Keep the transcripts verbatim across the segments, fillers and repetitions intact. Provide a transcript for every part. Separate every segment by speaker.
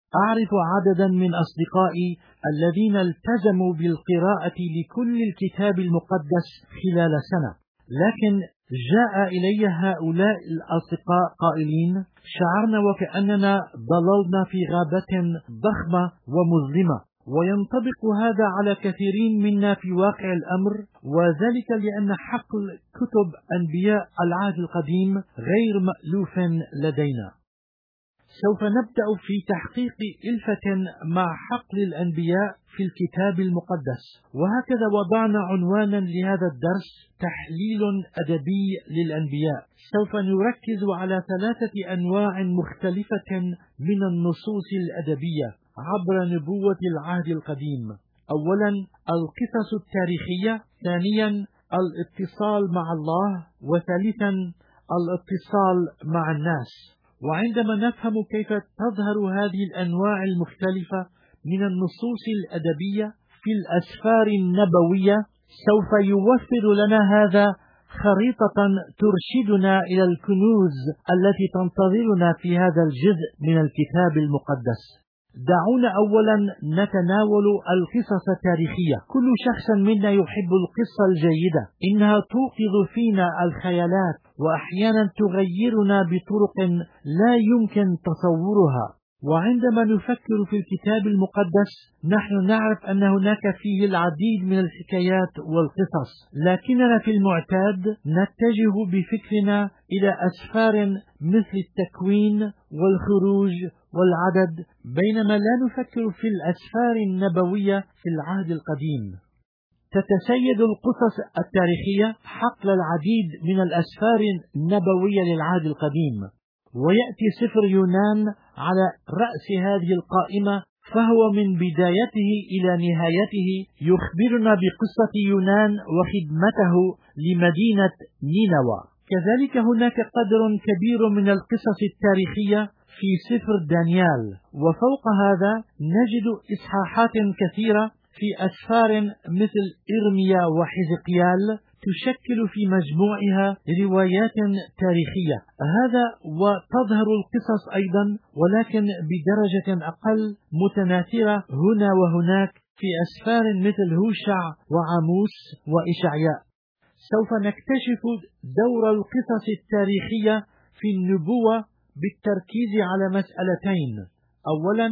Speaker 1: أعرف عددا من أصدقائي الذين التزموا بالقراءة لكل الكتاب المقدس خلال سنة، لكن جاء إلي هؤلاء الأصدقاء قائلين: شعرنا وكأننا ضللنا في غابة ضخمة ومظلمة. وينطبق هذا على كثيرين منا في واقع الأمر، وذلك لأن حقل كتب أنبياء العهد القديم غير مألوف لدينا. سوف نبدأ في تحقيق إلفة مع حقل الأنبياء في الكتاب المقدس، وهكذا وضعنا عنوانا لهذا الدرس: تحليل أدبي للأنبياء. سوف نركز على ثلاثة أنواع مختلفة من النصوص الأدبية عبر نبوة العهد القديم. أولا، القصص التاريخية. ثانيا، الاتصال مع الله. وثالثا، الاتصال مع الناس. وعندما نفهم كيف تظهر هذه الأنواع المختلفة من النصوص الأدبية في الأسفار النبوية، سوف يوفر لنا هذا خريطة ترشدنا إلى الكنوز التي تنتظرنا في هذا الجزء من الكتاب المقدس. دعونا أولا نتناول القصص التاريخية. كل شخص منا يحب القصة الجيدة، إنها توقظ فينا الخيالات وأحيانا تغيرنا بطرق لا يمكن تصورها. وعندما نفكر في الكتاب المقدس نحن نعرف أن هناك فيه العديد من الحكايات والقصص، لكننا في المعتاد نتجه بفكرنا إلى أسفار مثل التكوين والخروج والعدد، بينما لا نفكر في الأسفار النبوية في العهد القديم. تتسيد القصص التاريخية حقل العديد من الأسفار النبوية للعهد القديم، ويأتي سفر يونان على رأس هذه القائمة، فهو من بدايته إلى نهايته يخبرنا بقصة يونان وخدمته لمدينة نينوى. كذلك هناك قدر كبير من القصص التاريخية في سفر دانيال، وفوق هذا نجد إصحاحات كثيرة في أسفار مثل إرميا وحزقيال تشكل في مجموعها روايات تاريخية. هذا وتظهر القصص أيضا، ولكن بدرجة أقل، متناثرة هنا وهناك في أسفار مثل هوشع وعاموس وإشعياء. سوف نكتشف دور القصص التاريخية في النبوة بالتركيز على مسألتين: أولا،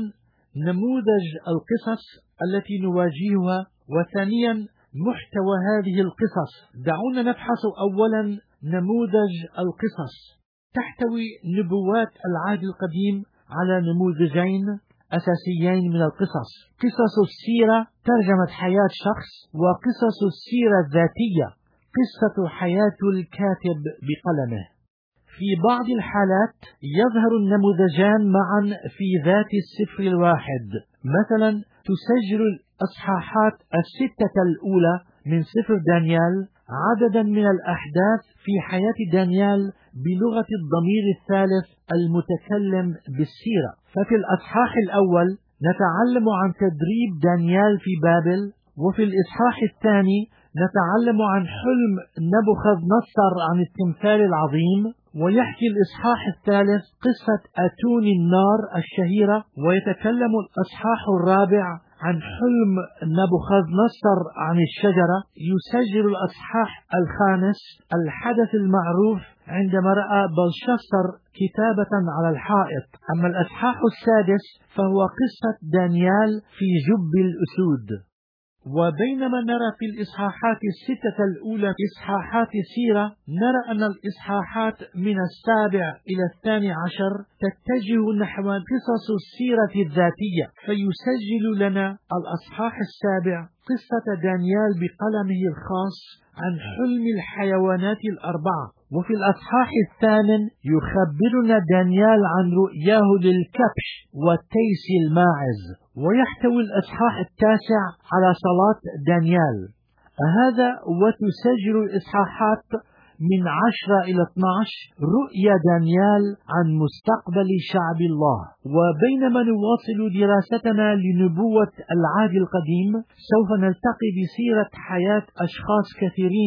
Speaker 1: نموذج القصص التي نواجهها، وثانيا، محتوى هذه القصص. دعونا نبحث أولا نموذج القصص. تحتوي نبوات العهد القديم على نموذجين أساسيين من القصص: قصص السيرة ترجمة حياة شخص، وقصص السيرة الذاتية قصة حياة الكاتب بقلمه. في بعض الحالات يظهر النموذجان معا في ذات السفر الواحد. مثلا تسجل الأصحاحات الستة الأولى من سفر دانيال عددا من الأحداث في حياة دانيال بلغة الضمير الثالث المتكلم بالسيرة. ففي الأصحاح الأول نتعلم عن تدريب دانيال في بابل، وفي الإصحاح الثاني نتعلم عن حلم نبوخذ نصر عن التمثال العظيم، ويحكي الإصحاح الثالث قصة أتون النار الشهيرة، ويتكلم الإصحاح الرابع عن حلم نبوخذ نصر عن الشجرة. يسجل الإصحاح الخامس الحدث المعروف عندما رأى بلشسر كتابة على الحائط. أما الإصحاح السادس فهو قصة دانيال في جب الأسود. وبينما نرى في الإصحاحات الستة الأولى إصحاحات سيرة، نرى أن الإصحاحات من السابع إلى الثاني عشر تتجه نحو قصص السيرة الذاتية، فيسجل لنا الأصحاح السابع قصة دانيال بقلمه الخاص عن حلم الحيوانات الأربعة، وفي الأصحاح الثامن يخبرنا دانيال عن رؤياه للكبش والتيس الماعز، ويحتوي الإصحاح التاسع على صلاة دانيال. هذا وتسجل الإصحاحات من عشرة إلى اثني عشر رؤيا دانيال عن مستقبل شعب الله. وبينما نواصل دراستنا لنبوة العهد القديم، سوف نلتقي بسيرة حياة أشخاص كثيرين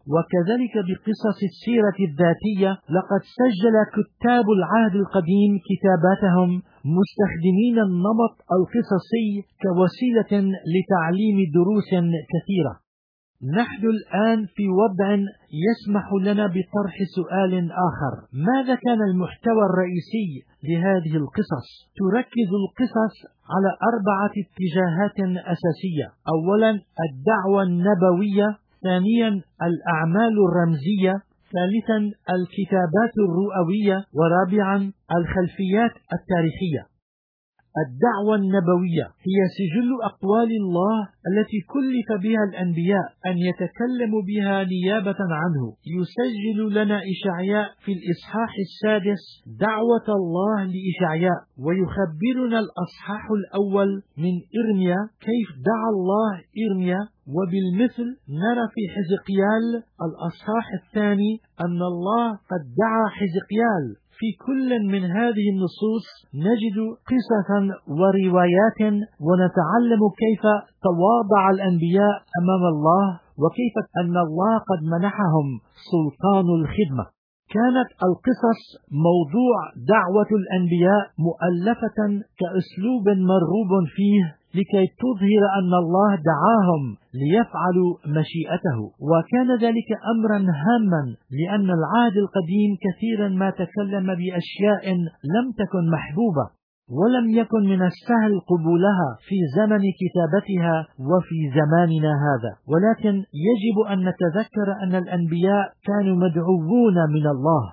Speaker 1: وكذلك بقصص السيرة الذاتية، لقد سجل كتاب العهد القديم كتاباتهم مستخدمين النمط القصصي كوسيلة لتعليم دروس كثيرة. نحن الآن في وضع يسمح لنا بطرح سؤال آخر: ماذا كان المحتوى الرئيسي لهذه القصص؟ تركز القصص على أربعة اتجاهات أساسية: أولا الدعوة النبوية، ثانيا الأعمال الرمزية، ثالثا الكتابات الرؤوية، ورابعا الخلفيات التاريخية. الدعوة النبوية هي سجل أقوال الله التي كلف بها الأنبياء أن يتكلموا بها نيابة عنه. يسجل لنا إشعياء في الإصحاح السادس دعوة الله لإشعياء، ويخبرنا الأصحاح الأول من إرميا كيف دعا الله إرميا، وبالمثل نرى في حزقيال الأصحاح الثاني أن الله قد دعا حزقيال. في كل من هذه النصوص نجد قصصا وروايات، ونتعلم كيف تواضع الأنبياء أمام الله، وكيف أن الله قد منحهم سلطان الخدمة. كانت القصص موضوع دعوة الأنبياء مؤلفة كأسلوب مرغوب فيه لكي تظهر أن الله دعاهم ليفعلوا مشيئته، وكان ذلك أمرا هاما لأن العهد القديم كثيرا ما تكلم بأشياء لم تكن محبوبة، ولم يكن من السهل قبولها في زمن كتابتها وفي زماننا هذا. ولكن يجب أن نتذكر أن الأنبياء كانوا مدعوون من الله.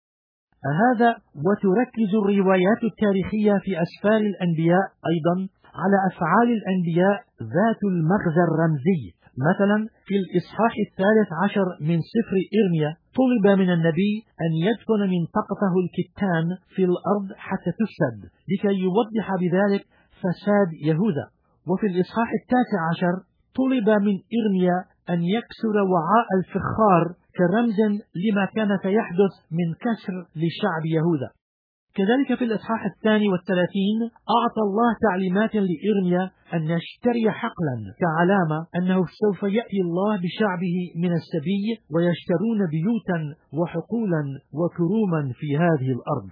Speaker 1: هذا وتركز الروايات التاريخية في أسفار الأنبياء أيضا على أفعال الأنبياء ذات المغزى الرمزي. مثلا في الإصحاح الثالث عشر من سفر إرميا طلب من النبي أن يدفن منطقته الكتان في الأرض حتى تفسد، لكي يوضح بذلك فساد يهوذا. وفي الإصحاح التاسع عشر طلب من إرميا أن يكسر وعاء الفخار كرمز لما كان سيحدث من كسر لشعب يهوذا. كذلك في الإصحاح الثاني والثلاثين أعطى الله تعليمات لإرميا أن يشتري حقلا كعلامة أنه سوف يأتي الله بشعبه من السبي، ويشترون بيوتا وحقولا وكروما في هذه الأرض.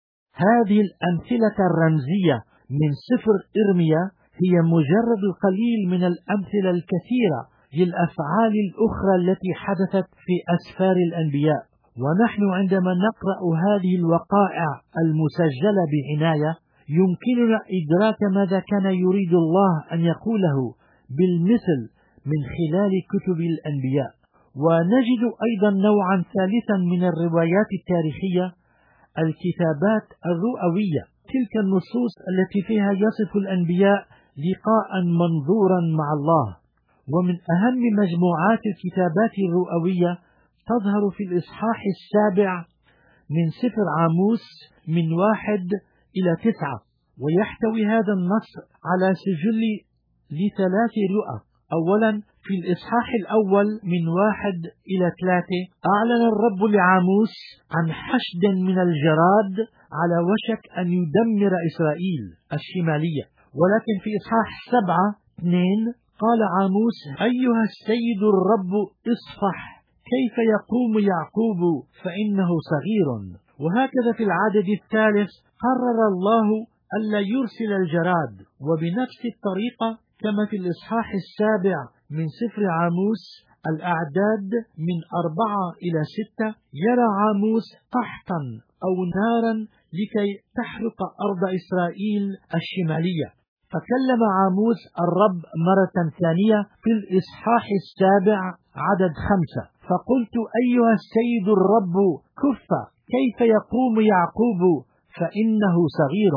Speaker 1: هذه الأمثلة الرمزية من سفر إرميا هي مجرد القليل من الأمثلة الكثيرة للأفعال الأخرى التي حدثت في أسفار الأنبياء. ونحن عندما نقرأ هذه الوقائع المسجلة بعناية يمكننا إدراك ماذا كان يريد الله أن يقوله بالمثل من خلال كتب الأنبياء. ونجد أيضا نوعا ثالثا من الروايات التاريخية: الكتابات الرؤوية، تلك النصوص التي فيها يصف الأنبياء لقاء منظورا مع الله. ومن أهم مجموعات الكتابات الرؤوية تظهر في الإصحاح السابع من سفر عاموس من واحد إلى تسعة، ويحتوي هذا النص على سجل لثلاث رؤى. أولا في الإصحاح الأول من واحد إلى ثلاثة أعلن الرب لعاموس عن حشد من الجراد على وشك أن يدمر إسرائيل الشمالية. ولكن في إصحاح سبعة اثنين قال عاموس: أيها السيد الرب اصفح، كيف يقوم يعقوب فإنه صغير. وهكذا في العدد الثالث قرر الله ألا يرسل الجراد. وبنفس الطريقة كما في الإصحاح السابع من سفر عاموس الأعداد من أربعة إلى ستة يرى عاموس قحطا أو نارا لكي تحرق أرض إسرائيل الشمالية. فكلم عاموس الرب مرة ثانية في الإصحاح السابع عدد خمسة: فقلت: أيها السيد الرب كف، كيف يقوم يعقوب فإنه صغير.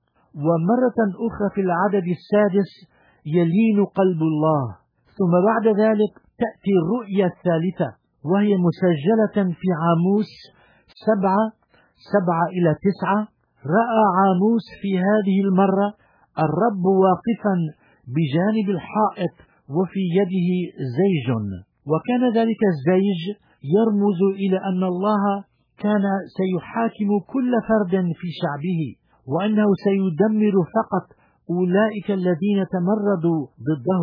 Speaker 1: ومرة أخرى في العدد السادس: يلين قلب الله. ثم بعد ذلك تأتي الرؤية الثالثة، وهي مسجلة في عاموس سبعة سبعة إلى تسعة. رأى عاموس في هذه المرة الرب واقفا بجانب الحائط وفي يده زيج، وكان ذلك الزيج يرمز إلى أن الله كان سيحاكم كل فرد في شعبه، وأنه سيدمر فقط أولئك الذين تمردوا ضده.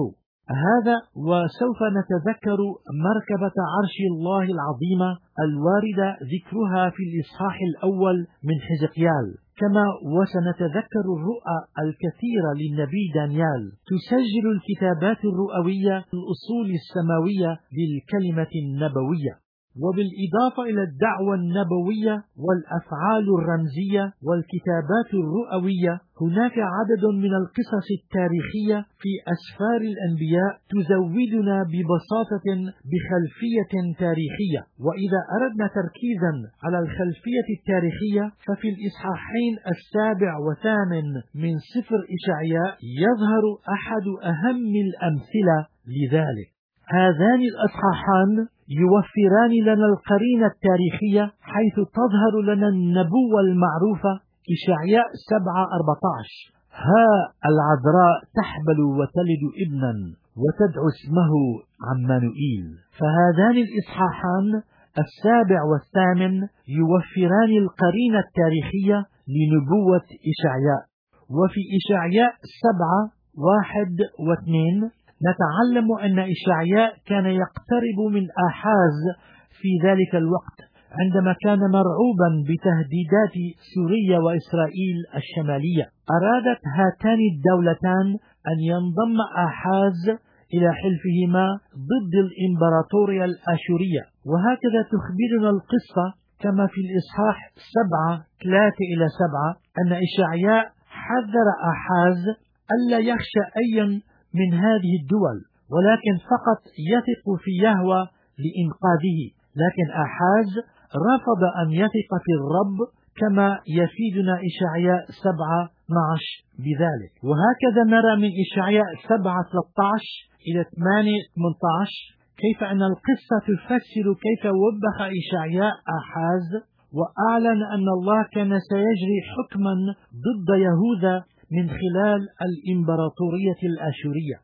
Speaker 1: هذا وسوف نتذكر مركبة عرش الله العظيمة الواردة ذكرها في الإصحاح الأول من حزقيال، كما وسنتذكر الرؤى الكثيرة للنبي دانيال تسجل الكتابات الرؤوية الأصول السماوية للكلمة النبوية، وبالإضافة إلى الدعوة النبوية والأفعال الرمزية والكتابات الرؤوية، هناك عدد من القصص التاريخية في أسفار الأنبياء تزودنا ببساطة بخلفية تاريخية. وإذا أردنا تركيزا على الخلفية التاريخية، ففي الإصحاحين السابع وثامن من سفر إشعياء يظهر أحد أهم الأمثلة لذلك. هذان الأصحاحان يوفران لنا القرينة التاريخية حيث تظهر لنا النبوة المعروفة إشعياء سبعة أربعة عشر: ها العذراء تحبل وتلد ابنا وتدعو اسمه عمانوئيل. فهذان الإصحاحان السابع والثامن يوفران القرينة التاريخية لنبوة إشعياء. وفي إشعياء سبعة واحد واثنين نتعلم أن إشعياء كان يقترب من آحاز في ذلك الوقت، عندما كان مرعوبا بتهديدات سوريا وإسرائيل الشمالية. أرادت هاتان الدولتان أن ينضم آحاز إلى حلفهما ضد الإمبراطورية الآشورية، وهكذا تخبرنا القصة كما في الإصحاح سبعة ثلاثة إلى سبعة أن إشعياء حذر آحاز ألا يخشى أي من هذه الدول، ولكن فقط يثق في يهوه لإنقاذه. لكن آحاز رفض أن يثق في الرب، كما يفيدنا إشعياء سبعة اثني عشر بذلك. وهكذا نرى من إشعياء سبعة ثلاثة عشر إلى ثمانية ثمانية عشر كيف أن القصة تفسر كيف وبخ إشعياء آحاز وأعلن أن الله كان سيجري حكما ضد يهوذا من خلال الإمبراطورية الآشورية.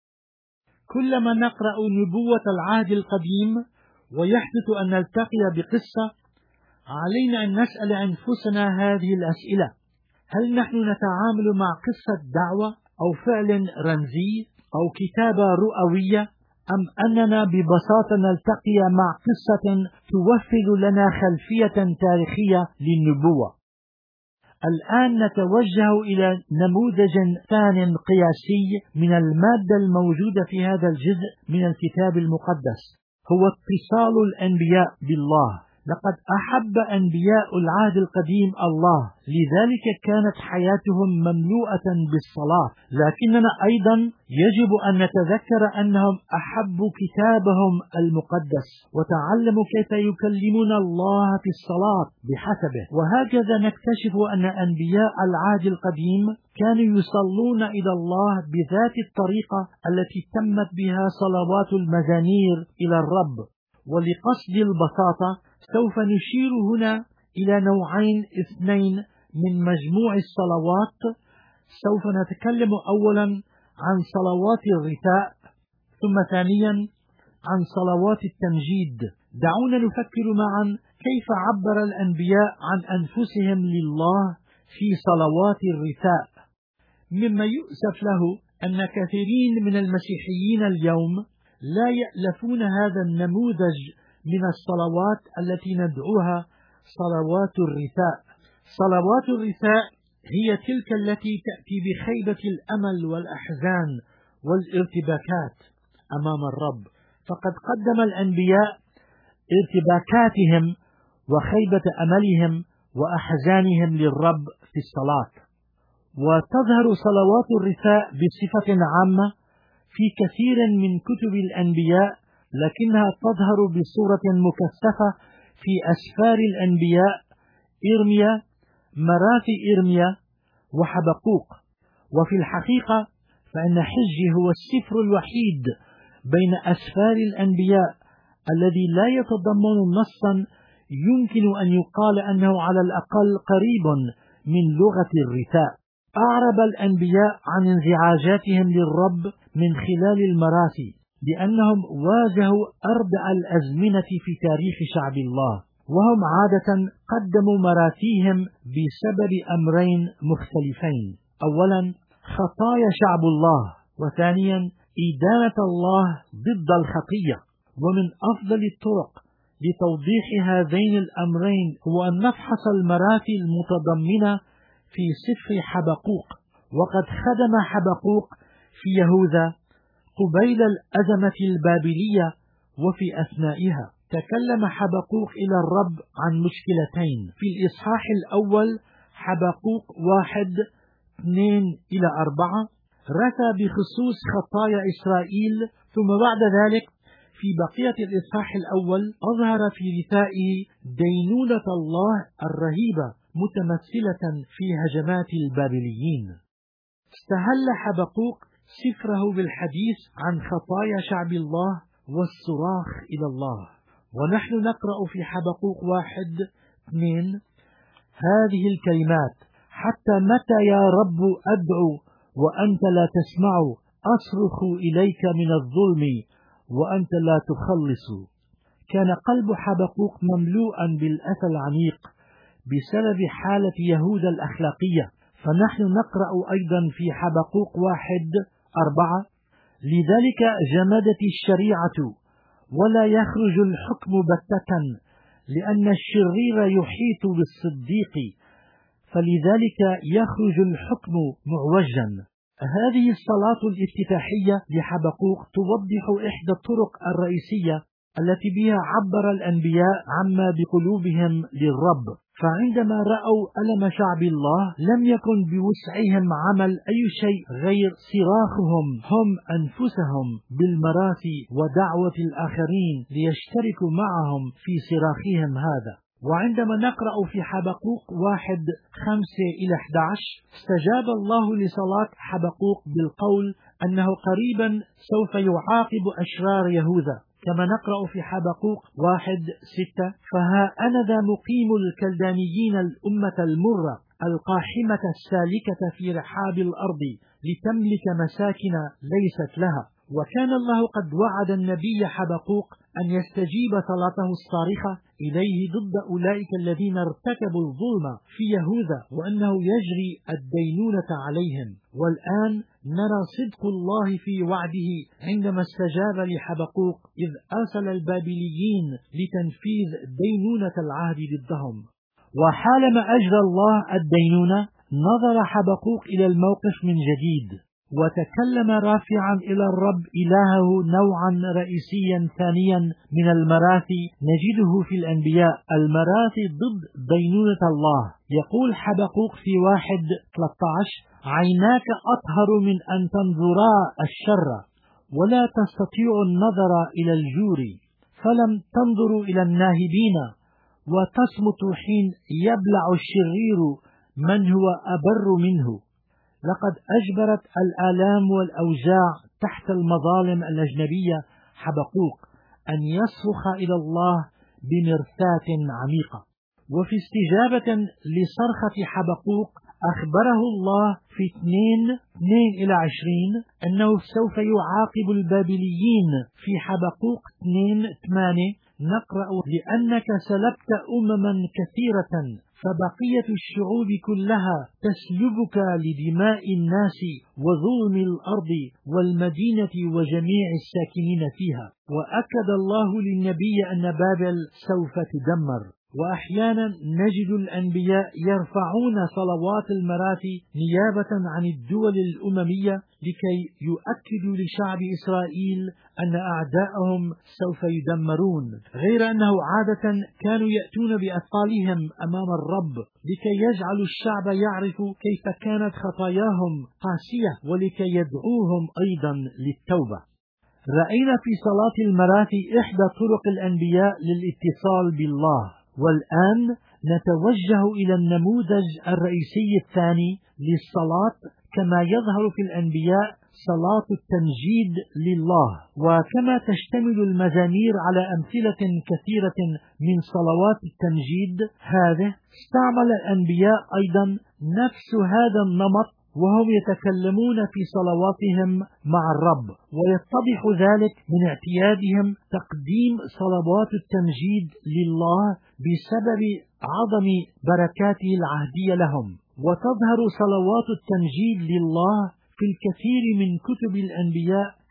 Speaker 1: كلما نقرأ نبوة العهد القديم ويحدث أن نلتقي بقصة، علينا أن نسأل أنفسنا هذه الأسئلة: هل نحن نتعامل مع قصة دعوة أو فعل رمزي أو كتابة رؤوية، أم أننا ببساطة نلتقي مع قصة توفر لنا خلفية تاريخية للنبوة؟ الآن نتوجه إلى نموذج ثان قياسي من المادة الموجودة في هذا الجزء من الكتاب المقدس، هو اتصال الأنبياء بالله. لقد أحب أنبياء العهد القديم الله، لذلك كانت حياتهم مملوءة بالصلاة. لكننا أيضا يجب أن نتذكر أنهم أحبوا كتابهم المقدس وتعلموا كيف يكلمون الله في الصلاة بحسبه. وهكذا نكتشف أن أنبياء العهد القديم كانوا يصلون إلى الله بذات الطريقة التي تمت بها صلوات المزامير إلى الرب. ولقصد البساطة سوف نشير هنا إلى نوعين اثنين من مجموع الصلوات. سوف نتكلم أولا عن صلوات الرثاء، ثم ثانيا عن صلوات التمجيد. دعونا نفكر معا كيف عبر الأنبياء عن أنفسهم لله في صلوات الرثاء. مما يؤسف له أن كثيرين من المسيحيين اليوم لا يألفون هذا النموذج من الصلوات التي ندعوها صلوات الرثاء. صلوات الرثاء هي تلك التي تأتي بخيبة الأمل والأحزان والارتباكات أمام الرب، فقد قدم الأنبياء ارتباكاتهم وخيبة أملهم وأحزانهم للرب في الصلاة. وتظهر صلوات الرثاء بصفة عامة في كثير من كتب الأنبياء، لكنها تظهر بصورة مكثفة في أسفار الأنبياء إرميا، مراثي إرميا، وحبقوق. وفي الحقيقة فإن حجي هو السفر الوحيد بين أسفار الأنبياء الذي لا يتضمن نصا يمكن أن يقال أنه على الأقل قريب من لغة الرثاء. أعرب الأنبياء عن انزعاجاتهم للرب من خلال المراثي، لأنهم واجهوا أردأ الأزمنة في تاريخ شعب الله، وهم عادة قدموا مراثيهم بسبب أمرين مختلفين: أولا خطايا شعب الله، وثانيا إدانة الله ضد الخطية. ومن أفضل الطرق لتوضيح هذين الأمرين هو أن نفحص المراتي المتضمنة في سفر حبقوق. وقد خدم حبقوق في يهوذا قبيل الأزمة البابلية، وفي أثنائها تكلم حبقوق إلى الرب عن مشكلتين. في الإصحاح الأول حبقوق واحد اثنين إلى أربعة رثى بخصوص خطايا إسرائيل، ثم بعد ذلك في بقية الإصحاح الأول أظهر في رثائه دينونة الله الرهيبة متمثلة في هجمات البابليين. استهل حبقوق سفره بالحديث عن خطايا شعب الله والصراخ إلى الله. ونحن نقرأ في حبقوق واحد اثنين هذه الكلمات: حتى متى يا رب أدعو وأنت لا تسمع، أصرخ إليك من الظلم وأنت لا تخلص. كان قلب حبقوق مملوءا بالأسى العميق بسبب حالة يهوذا الأخلاقية. فنحن نقرأ أيضا في حبقوق واحد أربعة: لذلك جمدت الشريعة ولا يخرج الحكم بتة، لأن الشرير يحيط بالصديق، فلذلك يخرج الحكم معوجا. هذه الصلاة الافتتاحية لحبقوق توضح إحدى الطرق الرئيسية التي بها عبر الأنبياء عما بقلوبهم للرب. فعندما رأوا ألم شعب الله لم يكن بوسعهم عمل أي شيء غير صراخهم هم أنفسهم بالمراثي ودعوة الآخرين ليشتركوا معهم في صراخهم هذا. وعندما نقرأ في حبقوق واحد خمسة إلى أحد عشر استجاب الله لصلاة حبقوق بالقول أنه قريبا سوف يعاقب أشرار يهوذا، كما نقرأ في حبقوق واحد ستة: فها أنا ذا مقيم الكلدانيين الأمة المرة القاحمة السالكة في رحاب الأرض لتملك مساكن ليست لها. وكان الله قد وعد النبي حبقوق أن يستجيب صلاته الصارخة إليه ضد أولئك الذين ارتكبوا الظلم في يهوذا، وأنه يجري الدينونة عليهم. والآن نرى صدق الله في وعده عندما استجاب لحبقوق إذ أرسل البابليين لتنفيذ دينونة العهد ضدهم. وحالما أجرى الله الدينونة نظر حبقوق إلى الموقف من جديد، وتكلم رافعا إلى الرب إلهه نوعا رئيسيا ثانيا من المراثي نجده في الأنبياء، المراثي ضد دينونة الله. يقول حبقوق في واحد ثلاثة عشر: عيناك أطهر من أن تنظرا الشر ولا تستطيع النظر إلى الجور، فلم تنظروا إلى الناهبين وتصمت حين يبلع الشرير من هو أبر منه. لقد أجبرت الآلام والأوجاع تحت المظالم الأجنبية حبقوق أن يصرخ إلى الله بمرثاة عميقة. وفي استجابة لصرخة حبقوق أخبره الله في اثنين اثنين إلى عشرين أنه سوف يعاقب البابليين. في حبقوق اثنين ثمانية نقرأ: لأنك سلبت أمما كثيرة فبقية الشعوب كلها تسلبك لدماء الناس وظلم الأرض والمدينة وجميع الساكنين فيها. وأكد الله للنبي أن بابل سوف تدمر. وأحيانا نجد الأنبياء يرفعون صلوات المراثي نيابة عن الدول الأممية لكي يؤكدوا لشعب إسرائيل أن أعداءهم سوف يدمرون، غير أنه عادة كانوا يأتون بأطفالهم أمام الرب لكي يجعلوا الشعب يعرف كيف كانت خطاياهم قاسية ولكي يدعوهم أيضا للتوبة. رأينا في صلاة المراثي إحدى طرق الأنبياء للاتصال بالله. والآن نتوجه إلى النموذج الرئيسي الثاني للصلاة كما يظهر في الأنبياء، صلاة التمجيد لله. وكما تشتمل المزامير على أمثلة كثيرة من صلوات التمجيد هذه، استعمل الأنبياء أيضا نفس هذا النمط وهم يتكلمون في صلواتهم مع الرب، ويتضح ذلك من اعتيادهم تقديم صلوات التمجيد لله بسبب عظم بركاته العهدية لهم. وتظهر صلوات التمجيد لله في الكثير من كتب الأنبياء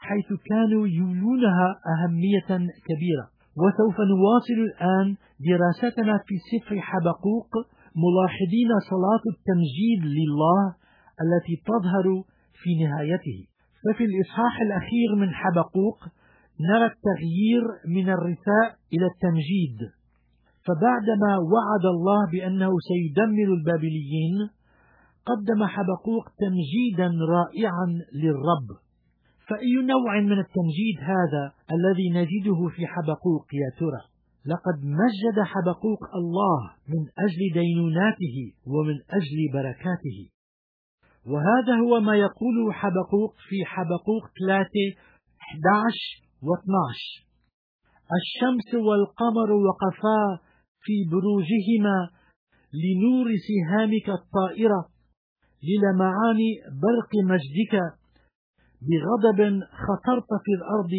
Speaker 1: حيث كانوا يولونها أهمية كبيرة. وسوف نواصل الآن دراستنا في سفر حبقوق ملاحظين صلاة التمجيد لله التي تظهر في نهايته. ففي الإصحاح الأخير من حبقوق نرى التغيير من الرثاء إلى التمجيد. فبعدما وعد الله بأنه سيدمر البابليين قدم حبقوق تمجيدا رائعا للرب. فأي نوع من التمجيد هذا الذي نجده في حبقوق يا ترى؟ لقد مجد حبقوق الله من أجل دينوناته ومن أجل بركاته. وهذا هو ما يقوله حبقوق في حبقوق ثلاثة أحد عشر و اثني عشر: الشمس والقمر وقفا في بروجهما لنور سهامك الطائرة للمعان برق مجدك، بغضب خطرت في الأرض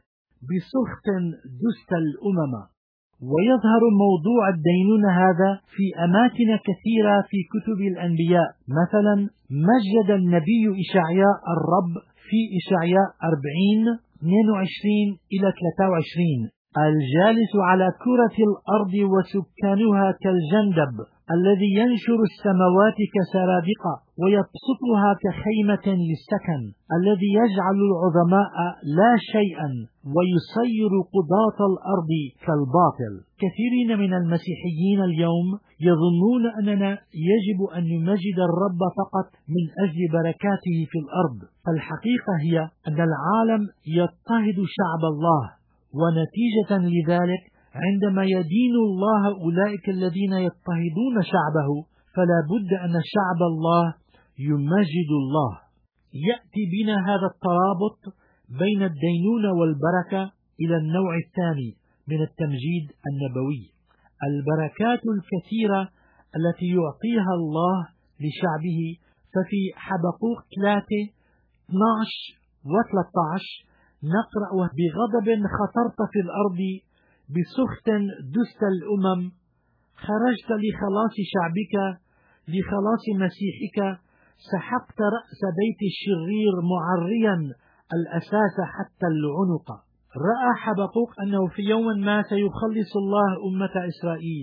Speaker 1: بسخط دست الأمم. ويظهر موضوع الدينونة هذا في أماكن كثيرة في كتب الأنبياء. مثلا مجد النبي إشعياء الرب في إشعياء أربعين اثنين وعشرين إلى ثلاثة وعشرين: الجالس على كرة الأرض وسكانها كالجندب، الذي ينشر السماوات كسرادقة ويبسطها كخيمة للسكن، الذي يجعل العظماء لا شيئا ويصير قضاة الأرض كالباطل. كثيرين من المسيحيين اليوم يظنون أننا يجب أن نمجد الرب فقط من أجل بركاته في الأرض. الحقيقة هي أن العالم يضطهد شعب الله، ونتيجة لذلك عندما يدين الله أولئك الذين يضطهدون شعبه فلا بد أن شعب الله يمجد الله. يأتي بنا هذا الترابط بين الدينونة والبركة إلى النوع الثاني من التمجيد النبوي: البركات الكثيرة التي يعطيها الله لشعبه. ففي حبقوق ثلاثة اثني عشر و ثلاثة عشر نقرأ: بغضب خطرت في الأرض بسخط دست الأمم، خرجت لخلاص شعبك لخلاص مسيحك، سحقت رأس بيت الشرير معريا الأساس حتى العنق. رأى حبقوق أنه في يوم ما سيخلص الله أمة إسرائيل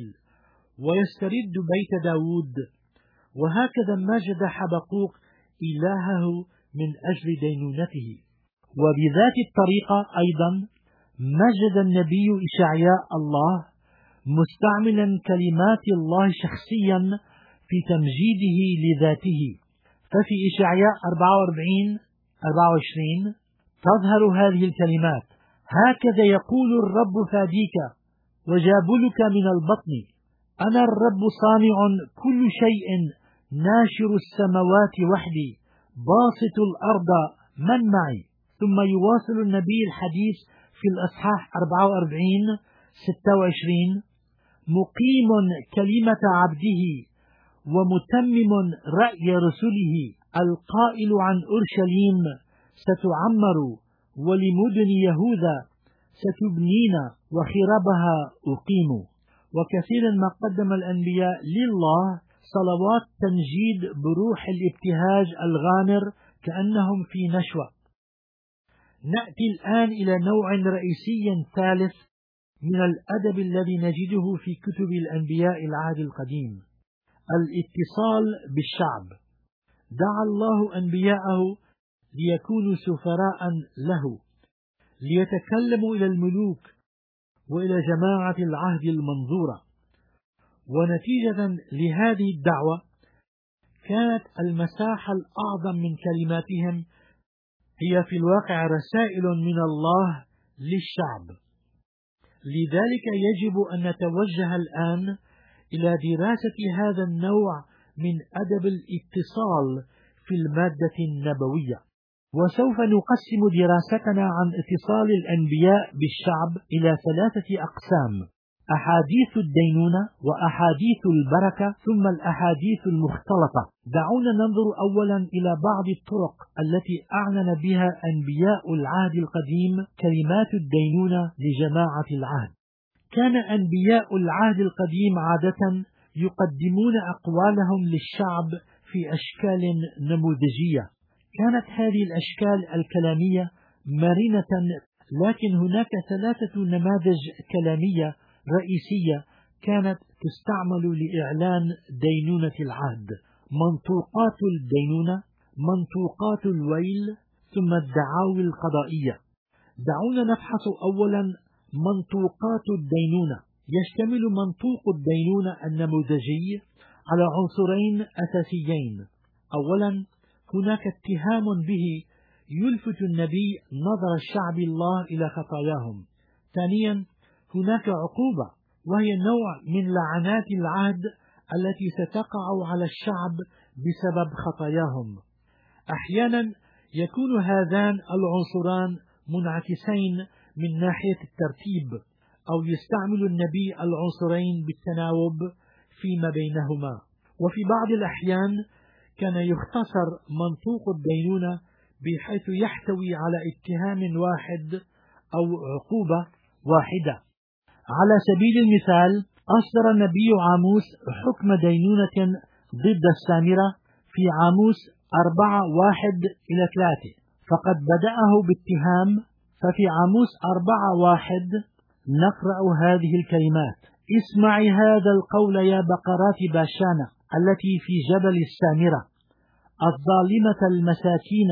Speaker 1: ويسترد بيت داود، وهكذا مجد حبقوق إلهه من أجل دينونته. وبذات الطريقة أيضا مجد النبي إشعياء الله مستعملا كلمات الله شخصيا في تمجيده لذاته. ففي إشعياء أربعة وأربعين أربعة وعشرين تظهر هذه الكلمات: هكذا يقول الرب فاديك وجابلك من البطن، أنا الرب صانع كل شيء، ناشر السماوات وحدي، باسط الأرض، من معي؟ ثم يواصل النبي الحديث في الأصحاح أربعة وأربعين ستة وعشرين: مقيم كلمة عبده ومتمم رأي رسله، القائل عن أورشليم ستعمر ولمدن يهوذا ستبنين وخرابها أقيم. وكثيرا ما قدم الأنبياء لله صلوات تمجيد بروح الابتهاج الغامر كأنهم في نشوة. نأتي الآن إلى نوع رئيسي ثالث من الأدب الذي نجده في كتب الأنبياء العهد القديم: الاتصال بالشعب. دعا الله أنبياءه ليكونوا سفراء له، ليتكلموا إلى الملوك وإلى جماعة العهد المنظورة. ونتيجة لهذه الدعوة كانت المساحة الأعظم من كلماتهم هي في الواقع رسائل من الله للشعب. لذلك يجب أن نتوجه الآن إلى دراسة هذا النوع من أدب الاتصال في المادة النبوية. وسوف نقسم دراستنا عن اتصال الأنبياء بالشعب إلى ثلاثة أقسام: أحاديث الدينونة، وأحاديث البركة، ثم الأحاديث المختلطة. دعونا ننظر أولا إلى بعض الطرق التي أعلن بها أنبياء العهد القديم كلمات الدينونة لجماعة العهد. كان أنبياء العهد القديم عادة يقدمون أقوالهم للشعب في أشكال نموذجية. كانت هذه الأشكال الكلامية مرنة، لكن هناك ثلاثة نماذج كلامية رئيسية كانت تستعمل لإعلان دينونة العهد: منطوقات الدينونة، منطوقات الويل، ثم الدعاوي القضائية. دعونا نبحث أولا منطوقات الدينونة. يشتمل منطوق الدينونة النموذجي على عنصرين أساسيين: أولا هناك اتهام به يلفت النبي نظر الشعب الله إلى خطاياهم. ثانيا هناك عقوبة، وهي نوع من لعنات العهد التي ستقع على الشعب بسبب خطاياهم. أحيانا يكون هذان العنصران منعكسين من ناحية الترتيب، أو يستعمل النبي العنصرين بالتناوب فيما بينهما. وفي بعض الأحيان كان يختصر منطوق الدينونة بحيث يحتوي على اتهام واحد أو عقوبة واحدة. على سبيل المثال، أصدر النبي عاموس حكم دينونة ضد السامرة في عاموس أربعة واحد إلى ثلاثة، فقد بدأه باتهام. ففي عاموس أربعة واحد نقرأ هذه الكلمات: اسمعي هذا القول يا بقرات باشانة التي في جبل السامرة، الظالمة المساكين،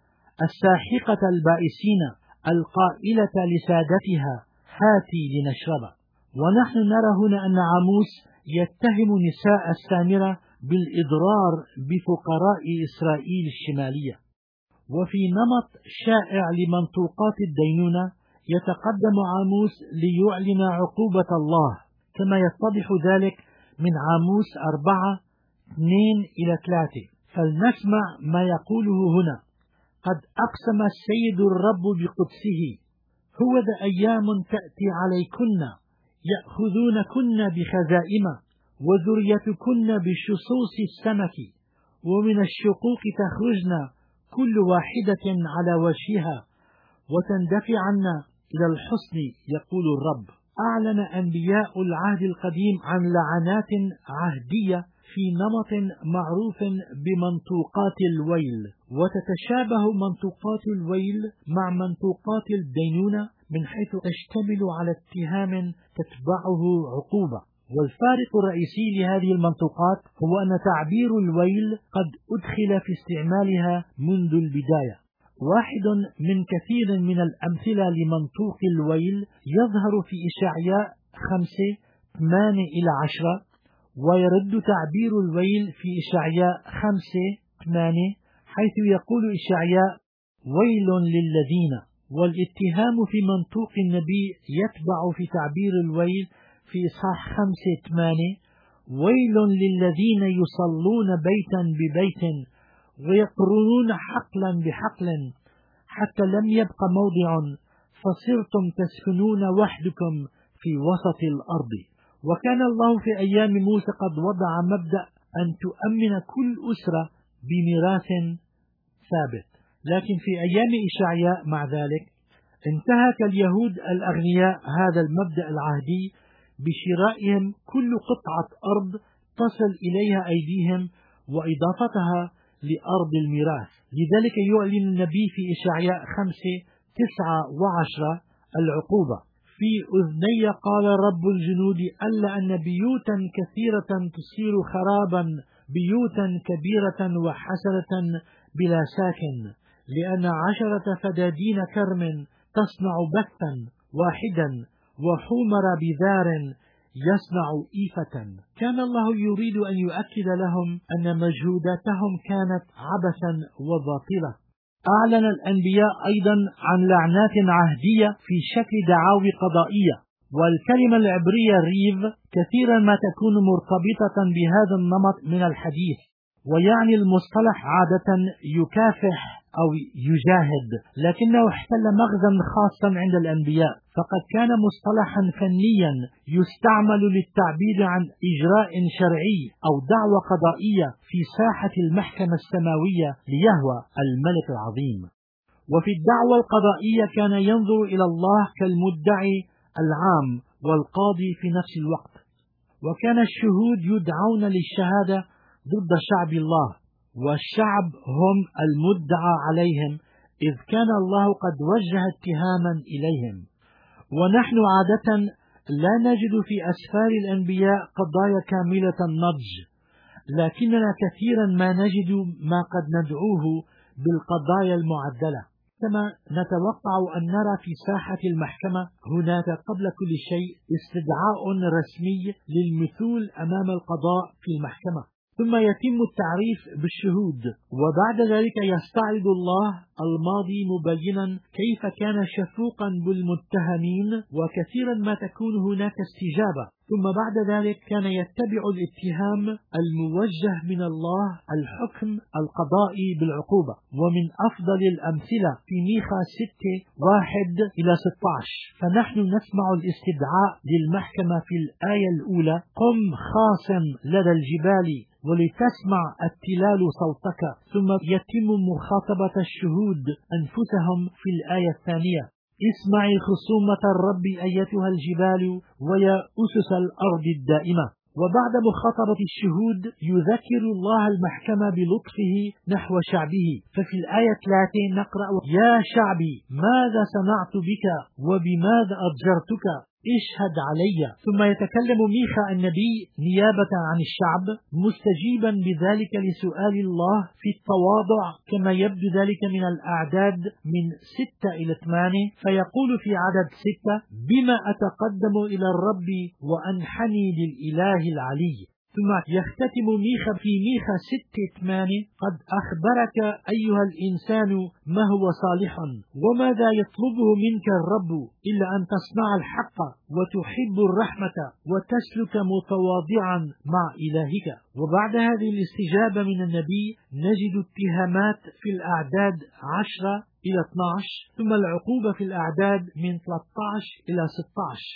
Speaker 1: الساحقة البائسين، القائلة لسادتها هاتي لنشرب. ونحن نرى هنا أن عاموس يتهم نساء السامرة بالإضرار بفقراء إسرائيل الشمالية. وفي نمط شائع لمنطوقات الدينونة يتقدم عاموس ليعلن عقوبة الله، كما يتضح ذلك من عاموس أربعة اثنين إلى ثلاثة. فلنسمع ما يقوله هنا: قد أقسم السيد الرب بقدسه: هو ذا أيام تأتي عليكن يأخذونكن بخزائم، وذريتكن بشصوص السمك، ومن الشقوق تخرجن كل واحدة على وجهها، وتندفعن إلى الحصن، يقول الرب. أعلن أنبياء العهد القديم عن لعنات عهدية في نمط معروف بمنطوقات الويل، وتتشابه منطوقات الويل مع منطوقات الدينونة من حيث تشتمل على اتهام تتبعه عقوبة. والفارق الرئيسي لهذه المنطوقات هو أن تعبير الويل قد أدخل في استعمالها منذ البداية. واحد من كثير من الأمثلة لمنطوق الويل يظهر في إشعياء خمسة ثمانية إلى عشرة، ويرد تعبير الويل في إشعياء خمسة ثمانية، حيث يقول إشعياء: ويل للذين. والاتهام في منطوق النبي يتبع في تعبير الويل في إصحاح خمسة ثمانية: ويل للذين يصلون بيتا ببيت ويقرنون حقلا بحقل حتى لم يبق موضع، فصرتم تسكنون وحدكم في وسط الأرض. وكان الله في أيام موسى قد وضع مبدأ أن تؤمن كل أسرة بميراث ثابت، لكن في أيام إشعياء مع ذلك انتهك اليهود الأغنياء هذا المبدأ العهدي بشرائهم كل قطعة أرض تصل إليها أيديهم وإضافتها لأرض الميراث. لذلك يعلن النبي في إشعياء خمسة تسعة وعشرة العقوبة: في أذني قال رب الجنود ألا أن بيوتا كثيرة تصير خرابا، بيوتا كبيرة وحسرة بلا ساكن، لأن عشرة فدادين كرم تصنع بثا واحدا، وحمر بذار يصنع إيفة. كان الله يريد أن يؤكد لهم أن مجهوداتهم كانت عبثا وباطلة. أعلن الأنبياء أيضا عن لعنات عهدية في شكل دعاوي قضائية، والكلمة العبرية ريف كثيرا ما تكون مرتبطة بهذا النمط من الحديث، ويعني المصطلح عادة يكافح أو يجاهد، لكنه احتل مغزى خاصا عند الأنبياء، فقد كان مصطلحا فنيا يستعمل للتعبير عن إجراء شرعي أو دعوة قضائية في ساحة المحكمة السماوية ليهوى الملك العظيم. وفي الدعوة القضائية كان ينظر إلى الله كالمدعي العام والقاضي في نفس الوقت، وكان الشهود يدعون للشهادة ضد شعب الله، والشعب هم المدعى عليهم إذ كان الله قد وجه اتهاما إليهم. ونحن عادة لا نجد في أسفار الأنبياء قضايا كاملة النضج، لكننا كثيرا ما نجد ما قد ندعوه بالقضايا المعدلة، كما نتوقع أن نرى في ساحة المحكمة هناك قبل كل شيء استدعاء رسمي للمثول أمام القضاء في المحكمة، ثم يتم التعريف بالشهود، وبعد ذلك يستعرض الله الماضي مبينا كيف كان شفوقا بالمتهمين، وكثيرا ما تكون هناك استجابة، ثم بعد ذلك كان يتبع الاتهام الموجه من الله الحكم القضائي بالعقوبة. ومن أفضل الأمثلة في ميخا ستة واحد إلى ستة عشر، فنحن نسمع الاستدعاء للمحكمة في الآية الأولى: قم خاصم لدى الجبال ولتسمع التلال صوتك، ثم يتم مخاطبة الشهود أنفسهم في الآية الثانية: اسمعي خصومة الرب أيتها الجبال ويا أسس الأرض الدائمة. وبعد مخاطبة الشهود يذكر الله المحكمة بلطفه نحو شعبه، ففي الآية ثلاثة نقرأ: يا شعبي ماذا صنعت بك وبماذا أضجرتك؟ اشهد علي. ثم يتكلم ميخا النبي نيابة عن الشعب مستجيبا بذلك لسؤال الله في التواضع، كما يبدو ذلك من الأعداد من ستة إلى ثمانية، فيقول في عدد ستة: بما أتقدم إلى الرب وأنحني للإله العلي. ثم يختتم ميخا في ميخا ستة ثمانية: قد أخبرك أيها الإنسان ما هو صالح، وماذا يطلبه منك الرب إلا أن تصنع الحق وتحب الرحمة وتسلك متواضعا مع إلهك. وبعد هذه الاستجابة من النبي نجد اتهامات في الأعداد عشرة إلى اثني عشر، ثم العقوبة في الأعداد من ثلاثة عشر إلى ستة عشر.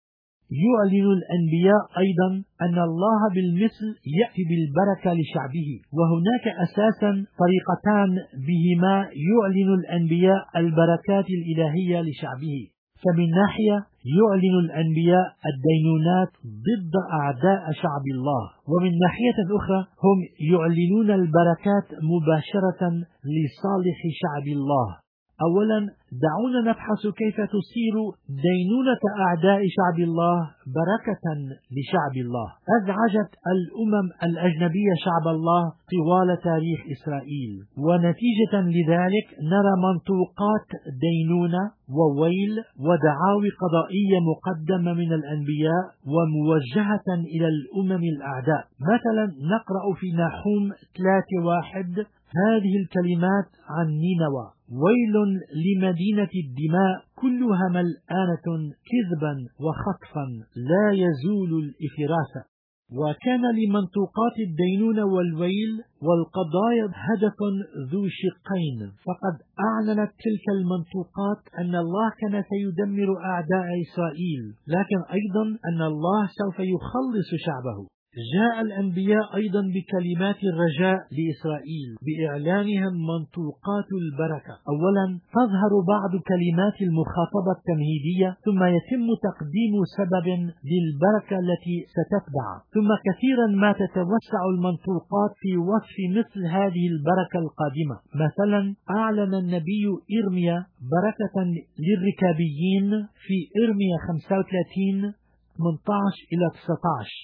Speaker 1: يعلن الأنبياء أيضا أن الله بالمثل يأتي بالبركة لشعبه، وهناك أساسا طريقتان بهما يعلن الأنبياء البركات الإلهية لشعبه. فمن ناحية يعلن الأنبياء الدينونات ضد أعداء شعب الله، ومن ناحية أخرى هم يعلنون البركات مباشرة لصالح شعب الله. أولا دعونا نبحث كيف تصير دينونة أعداء شعب الله بركة لشعب الله. أزعجت الأمم الأجنبية شعب الله طوال تاريخ إسرائيل، ونتيجة لذلك نرى منطوقات دينونة وويل ودعاوي قضائية مقدمة من الأنبياء وموجهة إلى الأمم الأعداء. مثلا نقرأ في نحوم ثلاثة واحد هذه الكلمات عن نينوى: ويل لمدينة الدماء كلها ملآنة كذبا وخطفا لا يزول الإفراسة. وكان لمنطوقات الدينونة والويل والقضايا هدف ذو شقين، فقد أعلنت تلك المنطوقات أن الله كان سيدمر أعداء إسرائيل، لكن أيضا أن الله سوف يخلص شعبه. جاء الأنبياء أيضا بكلمات الرجاء لإسرائيل بإعلانهم منطوقات البركة. أولا تظهر بعض كلمات المخاطبة التمهيدية، ثم يتم تقديم سبب للبركة التي ستتبع، ثم كثيرا ما تتوسع المنطوقات في وصف مثل هذه البركة القادمة. مثلا أعلن النبي إرميا بركة للركابيين في إرميا خمسة وثلاثين ثمانية عشر إلى تسعة عشر،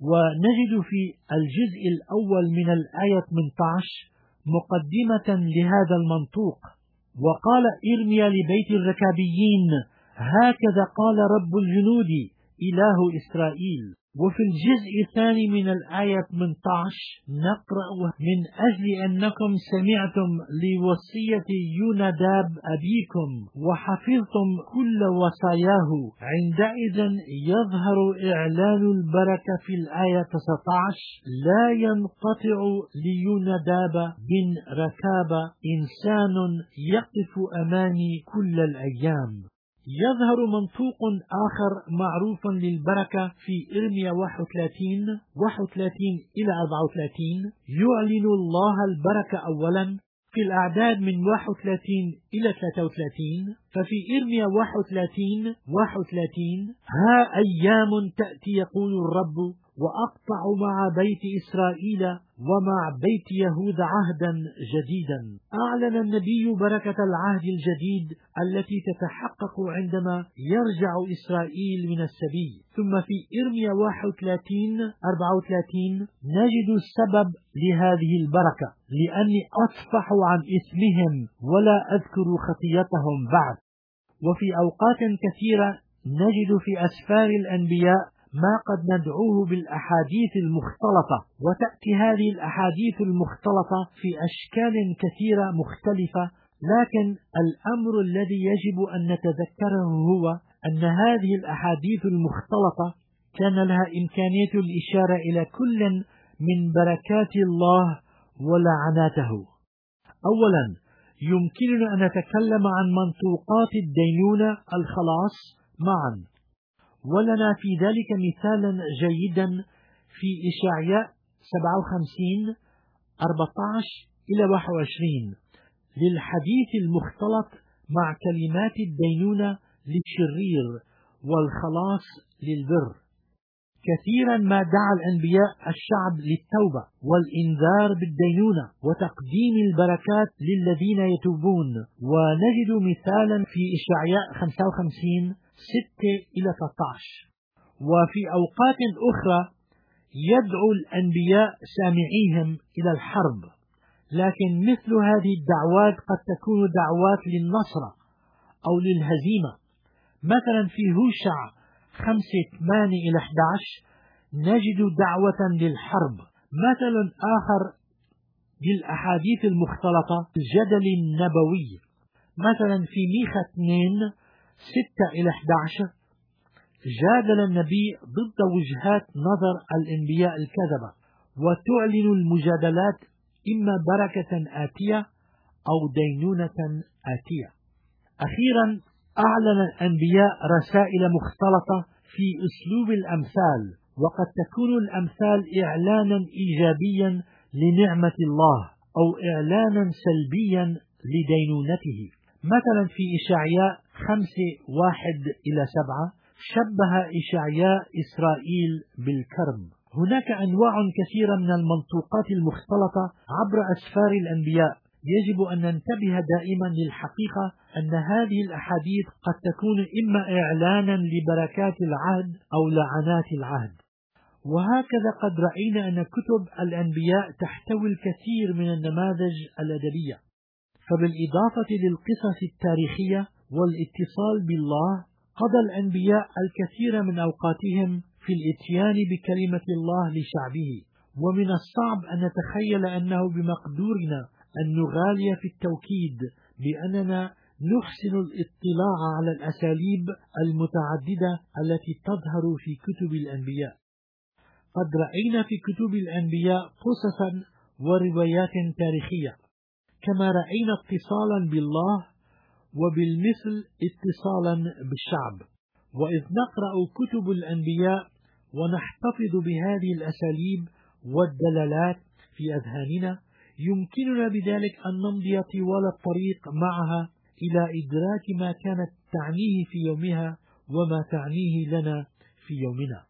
Speaker 1: ونجد في الجزء الأول من الآية ثمانية عشر مقدمة لهذا المنطوق: وقال إرميا لبيت الركابيين هكذا قال رب الجنود إله إسرائيل. وفي الجزء الثاني من الآية ثمانية عشر نقرأ: من أجل أنكم سمعتم لوصية يوناداب أبيكم وحفظتم كل وصاياه، عندئذ يظهر إعلان البركة في الآية تسعة عشر: لا ينقطع ليوناداب بن ركاب إنسان يقف أمامي كل الأيام. يظهر منطوق آخر معروف للبركة في إرميا واحد وثلاثين واحد وثلاثين إلى أربعة وثلاثين. يعلن الله البركة أولا في الأعداد من واحد وثلاثين إلى ثلاثة وثلاثين. ففي إرميا واحد وثلاثين واحد وثلاثين: ها أيام تأتي يقول الرب وأقطع مع بيت إسرائيل ومع بيت يهوذا عهدا جديدا. أعلن النبي بركة العهد الجديد التي تتحقق عندما يرجع إسرائيل من السبي. ثم في إرميا واحد وثلاثين أربعة وثلاثين نجد السبب لهذه البركة: لأني أصفح عن إثمهم ولا أذكر خطيتهم بعد. وفي أوقات كثيرة نجد في أسفار الأنبياء ما قد ندعوه بالأحاديث المختلطة، وتأتي هذه الأحاديث المختلطة في أشكال كثيرة مختلفة، لكن الأمر الذي يجب أن نتذكره هو أن هذه الأحاديث المختلطة كان لها إمكانية الإشارة إلى كل من بركات الله ولعناته. أولا، يمكننا أن نتكلم عن منطوقات الدينونة الخلاص معا، ولنا في ذلك مثالا جيدا في إشعياء سبعة وخمسين أربعة عشر إلى واحد وعشرين للحديث المختلط مع كلمات الدينونة للشرير والخلاص للبر. كثيرا ما دعا الأنبياء الشعب للتوبة والإنذار بالدينونة وتقديم البركات للذين يتوبون، ونجد مثالا في إشعياء خمسة وخمسين ستة إلى ثلاثة عشر. وفي أوقات أخرى يدعو الأنبياء سامعيهم إلى الحرب، لكن مثل هذه الدعوات قد تكون دعوات للنصر أو للهزيمة. مثلا في هوشع خمسة ثمانية إلى أحد عشر نجد دعوة للحرب. مثل آخر بالأحاديث المختلطة الجدل النبوي، مثلا في ميخا اثنين ستة إلى أحد عشر جادل النبي ضد وجهات نظر الأنبياء الكذبة، وتعلن المجادلات إما بركة آتية أو دينونة آتية. أخيرا، أعلن الأنبياء رسائل مختلطة في أسلوب الأمثال، وقد تكون الأمثال إعلانا إيجابيا لنعمة الله أو إعلانا سلبيا لدينونته. مثلا في إشعياء خمسة واحد إلى سبعة شبه إشعياء إسرائيل بالكرم. هناك أنواع كثيرة من المنطوقات المختلطة عبر أسفار الأنبياء. يجب أن ننتبه دائما للحقيقة أن هذه الأحاديث قد تكون إما إعلانا لبركات العهد أو لعنات العهد. وهكذا قد رأينا أن كتب الأنبياء تحتوي الكثير من النماذج الأدبية. فبالإضافة للقصص التاريخية والاتصال بالله، قضى الأنبياء الكثير من أوقاتهم في الإتيان بكلمة الله لشعبه، ومن الصعب أن نتخيل أنه بمقدورنا أن نغالي في التوكيد بأننا نحسن الاطلاع على الأساليب المتعددة التي تظهر في كتب الأنبياء. قد رأينا في كتب الأنبياء قصصا وروايات تاريخية، كما رأينا اتصالا بالله وبالمثل اتصالا بالشعب. وإذ نقرأ كتب الأنبياء ونحتفظ بهذه الأساليب والدلالات في أذهاننا، يمكننا بذلك أن نمضي طوال الطريق معها إلى إدراك ما كانت تعنيه في يومها وما تعنيه لنا في يومنا.